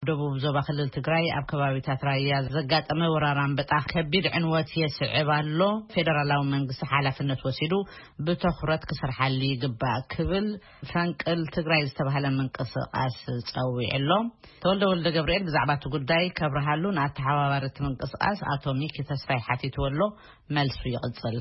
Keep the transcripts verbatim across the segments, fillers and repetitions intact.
ደቡብ ዞባ ክልል ትግራይ ኣብ ከባቢታት ራያ ዘጋጠመ ወራራን በጣም ከቢድ ዕንወት የስዕባሎ ፌደራላዊ መንግስቲ ሓላፍነት ወሲዱ ብትኹረት ክሰርሓሊ ይግባእ ክብል ፈንቅል ትግራይ ዝተባሃለ ምንቅስቃስ ጸዊዕሎ ተወልደ ወልደ ገብርኤል ብዛዕባ እቲ ጉዳይ ከብረሃሉ ናተሓባባሪት ምንቅስቃስ አቶ ሚኪ ተስፋይ ሓቲትወሎ መልሱ ይቅጽል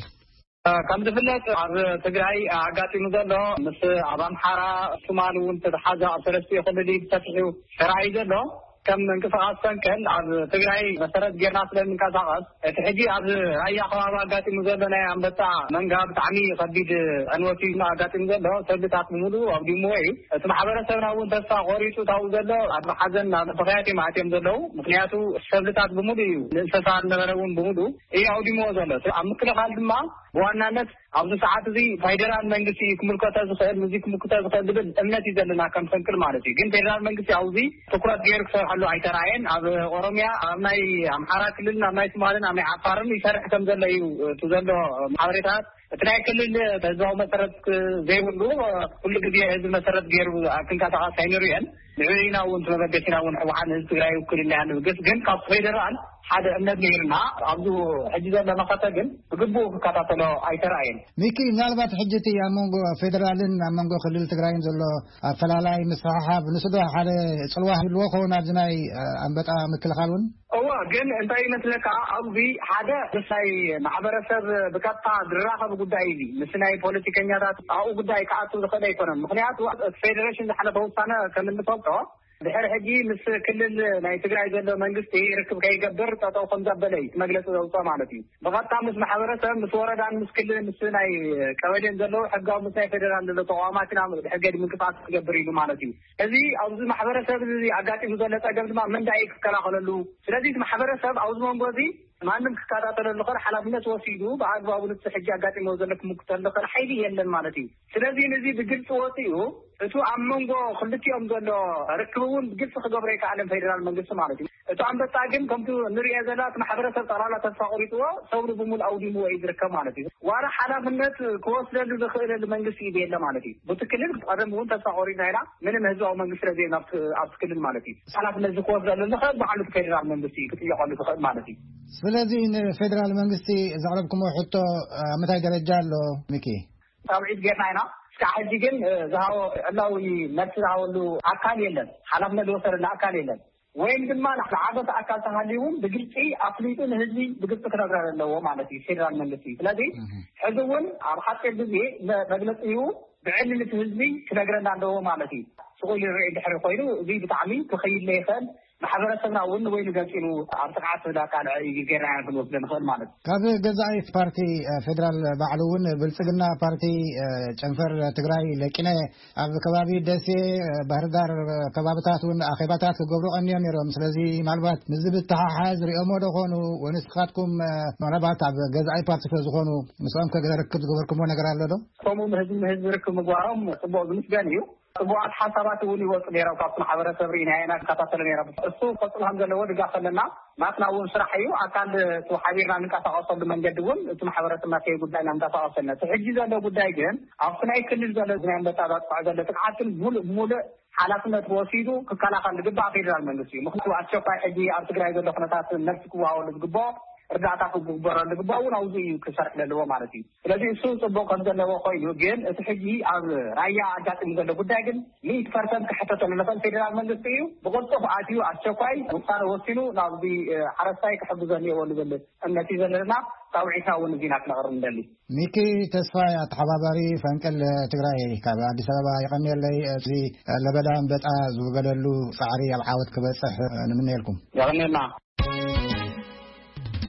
كم دفلت على تجري عقاتي مزلو مس عظام حارة سمالون تتحاجة أصلتي خلدي بتفحيو شرعي جلو كم انقطاعات كان على تجري مسألة جرناس لمن كذاقس تحجي على أي أخوان عقاتي مزلو نا عم بتاع من جاب تعمي خديد أنوتي ما عقاتي مزلو ثبت عقمودو أو ديموي اسمع حبنا سونا ونتسع غوريشو تاو زلو على حزن على بقياتي معتم زلو مخنياتو ثبت عقمودو لسه نبرون بمودو إيه أو ديمو زلو عم كل حال ما بوانانت عبد ساعات زي فيدرال منجسي كملكاتا زخيل مزيك ملكاتا زخيل دبل امنتي زلنا كم فنكل مالتي كن فيدرال منجسي عاوزي تقرات غير حلو ايتراين اب اورميا اماي امحارا كللنا اماي سمالنا اماي عفارن يشرح كم زليو تزلو محاوريتات تراي كلل بزاو مسرت زي ሁሉ كل ጊዜ ህዝብ መሰረት ገይሩ አክንካታ ሳይኖሪያን ለሪና ወንት መበደሲና ወን ዋን ህዝብ ትግራይ ወክልና ያን ግስ ግን ካብ ፌደራል ሓደ እምነት ነይርና አብዙ ሕጅ ዘለ መኸተግን ብግቡ ከታተሎ አይተራይን ሚኪ ምናልባት ሕጅቲ ያመንጎ ፌደራልን አመንጎ ክልል ትግራይን ዘሎ አፈላላይ መስሓሓብ ንስዶ ሓደ ጽልዋህ ልዎ ኾና ዝናይ አንበጣ ምክልኻሉን እዋ ግን እንታይ መስለካ አብዚ ሓደ ደሳይ ማሕበረሰብ በቀጥታ ድራኸብ ጉዳይ እዚ ምስናይ ፖለቲከኛታት አው ጉዳይ ካአቱ ዝኸደ ይኮነም ምክንያቱ ፌደሬሽን ዝሓለፈ ውሳነ ከምንፈልጦ ድሕሪ ሕጂ ምስ ክልል ናይ ትግራይ ዘሎ መንግስቲ ርክብ ከይገብር ጠጠው ከም ዘበለይ መግለጽ ዘውፅኦ ማለት እዩ በቀጥታ ምስ ማሕበረሰብ ምስ ወረዳን ምስ ክልል ምስ ናይ ቀበሌን ዘሎ ሕጋዊ ምስ ናይ ፌደራል ዘሎ ተቋማትና ሕገድ ምንቅፋት ክገብር ኢሉ ማለት እዩ እዚ ኣብዚ ማሕበረሰብ እዚ አጋጢሙ ዘሎ ፀገም ድማ መንዳይ ክከላኸለሉ ስለዚህ ማሕበረሰብ ኣብዚ መንጎዚ ማንም ከካታተለሉ ኸር ሓላፍነት ወሲዱ በአግባቡ ንጽሕጂ አጋጢሙ ዘለክ ሙክተል ለኸር ኃይሊ የለን ማለት እዩ ስለዚህ እነዚህ ብግልጽ ወሲኡ እቱ አመንጎ ክልቲኦም ዘሎ ርክቡን ብግልጽ ክገብረ ይከኣለን ፌደራል መንግስቲ ማለት እዩ እቱ አንበጣ ግን ከምቱ ንሪኦ ዘላት ማሕበረሰብ ጠቅላላ ተስፋ ቆሪጥዎ ሰብሩ ብሙሉ አውዲሙ ወይ ዝርከብ ማለት እዩ ዋላ ሓላፍነት ክወስደሉ ዝኽእል መንግስቲ እዩ የለ ማለት እዩ ብትክልል ቀደም እውን ተስፋ ቆሪጥና ኢና ምንም ህዝባዊ መንግስቲ ለዘይ ኣብ ትክልል ማለት እዩ ሓላፍነት ዝክወስደሉ ዝኽእል በዓሉ ፌደራል መንግስቲ ክትጥየቀሉ ዝኽእል ማለት እዩ ስለዚህ ፌደራል መንግስቲ ዘዕረብኩም ሕቶ መታይ ደረጃ ኣሎ ሚኪ ታብዒት ጌርና ኢና እስካሕጂ ግን ዝሃቦ ዕላዊ መልሲ ዝሃበሉ አካል የለን ሓላፍነት ዝወሰደሉ አካል የለን ወይም ድማ ንዓበተ አካል ተሃሊውን ብግልፂ አፍሊጡ ንህዝቢ ብግልፂ ክነግረን ኣለዎ ማለት እዩ ፌደራል መንግስቲ ስለዚ ሕዚ እውን ኣብ ሓፂር ግዜ መግለፂ እዩ ብዕልልቲ ህዝቢ ክነግረና ኣለዎ ማለት እዩ ስቑኢሉ ርዒ ድሕሪ ኮይኑ እዚ ብጣዕሚ ክኸይድለ ይኽእል ማሕበረሰብና እውን ወይ ንገፂኑ ኣብ ተቃዓት ዳካል ይገራ ያንወስደ ንኽእል ማለት ካብ ገዛኢ ፓርቲ ፌደራል ባዕሉ እውን ብልጽግና ፓርቲ ጨንፈር ትግራይ ለቂነ ኣብ ከባቢ ደሴ ባህር ዳር ከባቢታት እውን ኣኼባታት ክገብሩ ቀንዮም ነይሮም ስለዚ ምናልባት ንዝብ ተሓሓዝ ሪኦሞ ዶ ኾኑ ወንስኻትኩም ምናልባት ኣብ ገዛኢ ፓርቲ ስለዝኾኑ ምስኦም ከገረክብ ዝገበርኩሞ ነገር ኣሎ ዶ ከምኡ ህዝቢ ህዝቢ ርክብ ምግባሮም ጽቡቕ ዝምስገን እዩ ጽቡዓት ሓሳባት እውን ይወፁ ነይሮም ካብቲ ማሕበረሰብ ርኢና ኢና ክከታተሉ ነይሮም እሱ ፈፅሞ ከም ዘለዎ ድጋፍ ኣለና ናትና እውን ስራሕ እዩ ኣካል ሓቢርና ንንቀሳቐሰሉ መንገዲ እውን እቲ ማሕበረሰብና ከይ ጉዳይ ናንቀሳቐሰልና እቲ ሕጂ ዘሎ ጉዳይ ግን ኣብቲ ናይ ክልል ዘሎ ናይ አንበጣ ዘጥቃዕ ዘሎ ጥቅዓትን ሙሉእ ሙሉእ ሓላፍነት ወሲዱ ክከላኸል ዝግባእ ፌደራል መንግስቲ እዩ ምክንያቱ ኣስቸኳይ ሕጂ ኣብ ትግራይ ዘሎ ኩነታት መልሲ ክወሃበሉ ዝግባኦ እርዳታ ክግበረሉ ዝግባእ እውን ኣብዚ እዩ ክሰርሕ ዘለዎ ማለት እዩ ስለዚ እሱ ጽቡቕ ከም ዘለዎ ኮይኑ ግን እቲ ሕጂ ኣብ ራያ ኣጋጢሙ ዘሎ ጉዳይ ግን ሚእቲ ፐርሰንት ክሕተተሉ ንኽእል ፌደራል መንግስቲ እዩ ብቕልጡፍ ኣትዩ ኣስቸኳይ ውሳነ ወሲኑ ናብዚ ሓረስታይ ክሕግዘኒ የበሉ ዘሎ እምነት እዩ ዘለና ታውዒትና እውን እዚና ክነቕርብ ንደሊ ሚኪ ተስፋይ ኣተሓባባሪ ፈንቅል ትግራይ ካብ ኣዲስ ኣበባ ይቐኒየለይ እዚ ለበዳ አንበጣ ዝወገደሉ ፃዕሪ ኣብ ዓወት ክበፅሕ ንምንየልኩም ይቐኒየልና